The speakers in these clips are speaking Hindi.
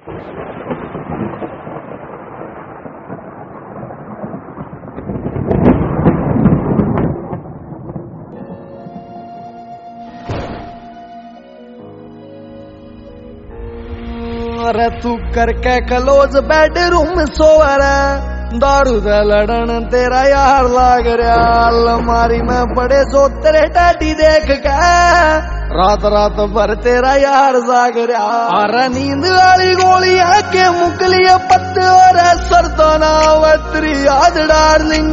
अरे तू करके क्लोज बेडरूम सोवरा दारू दे लड़न तेरा यार लाग रहा अलमारी में पड़े सो तेरे टाटी देख के रात रात भर तेरा यार जाग रहा। अरे नींद वाली गोली है के मुकली पत्ते और सरदाना वत्री याद डार्लिंग।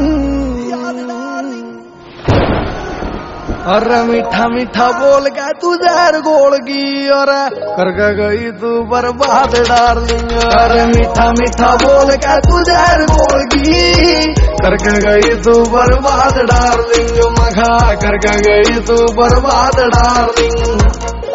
अरे मीठा मीठा बोल के तू जहर घोल गई और करके गई तू बर्बाद डार्लिंग। अरे मीठा मीठा बोल के तू जहर घोल गई करके गई तू बर्बाद डार्लिंग। मखा करके गई तू बर्बाद डार्लिंग।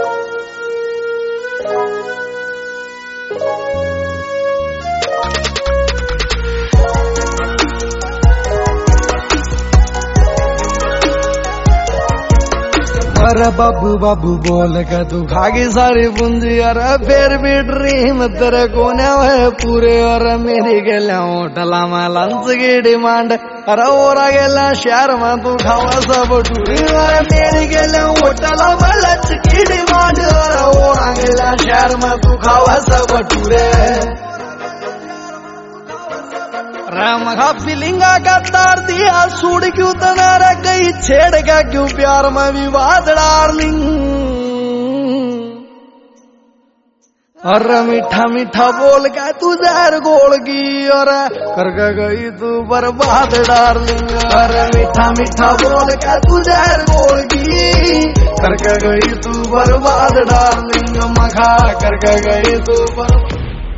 अरे बाबू बाबू बोल के तू खागी सारी पूंजी। अरे फिर भी ड्रीम तेरे कोने है पूरे। और मेरी गेला होटला में लंच की डिमांड। अरे और गेला शहर में तू खावा सब टूरे। अरे मेरी गेला होटला में लंच की डिमांड। अरे और गेला शहर में तू खावा सब टूरे। मखा फिलिंगा का तार दिया सूड क्यों तना रे गई छेड़ का क्यों प्यार में विवाद डार्लिंग। अरे मीठा मीठा बोल के तू जहर घोल गई और करके गई तू बर्बाद डार्लिंग। अरे मीठा मीठा बोल के तू जहर घोल गई करके गई तू बर्बाद डार्लिंग। मखा करके गई तू बर्बाद।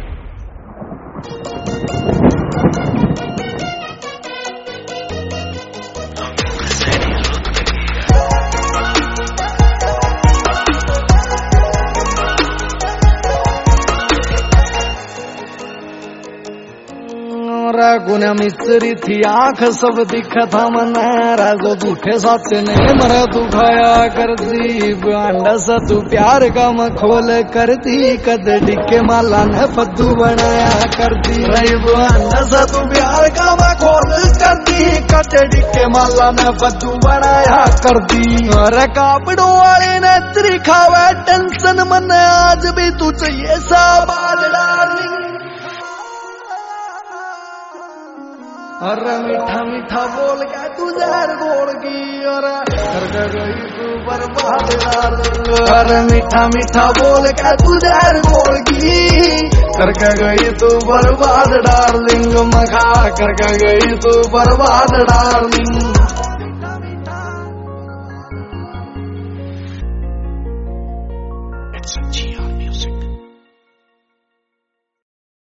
गुना मिस्त्री थी आंख सब दिखा था मनारा जो झूठे साथ से नहीं मरा तू खाया कर दी। अंडा सा तू प्यार का मखोल कर दी। कद डिक्के माला ने फद्दू बनाया कर दी। अंडा सा तू प्यार का मखोल कर दी। कद डिक्के माला ने फद्दू बनाया कर दी। और कापड़ों वाले ने तेरी खावा टेंशन मन आज भी तू चाहिए साबाद डार्लिंग। अरे मीठा मीठा बोल के तू जहर घोल गई और करके गई तू बर्बाद डार्लिंग। अरे मीठा मीठा बोल के तू जहर घोल गई करके गई तू बर्बाद डार्लिंग। मखा करके गई तू बर्बाद darling. It's a GR Music.